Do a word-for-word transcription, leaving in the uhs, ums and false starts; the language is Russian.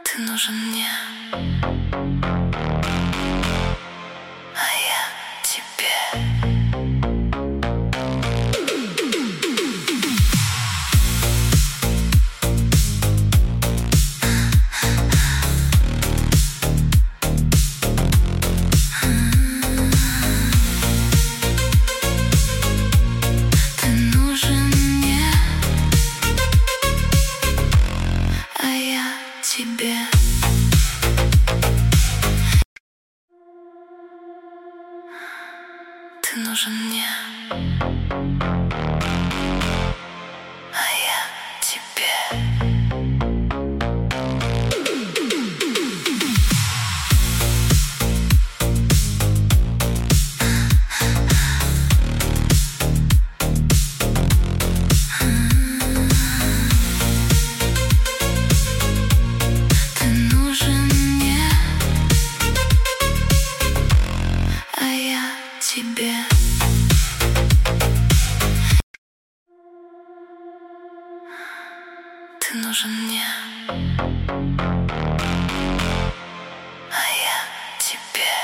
Ты нужен мне, а я тебе. Ты нужен мне, а я тебе. Ты нужен мне, а я тебе. Ты нужен мне, а я тебе. Ты нужен мне,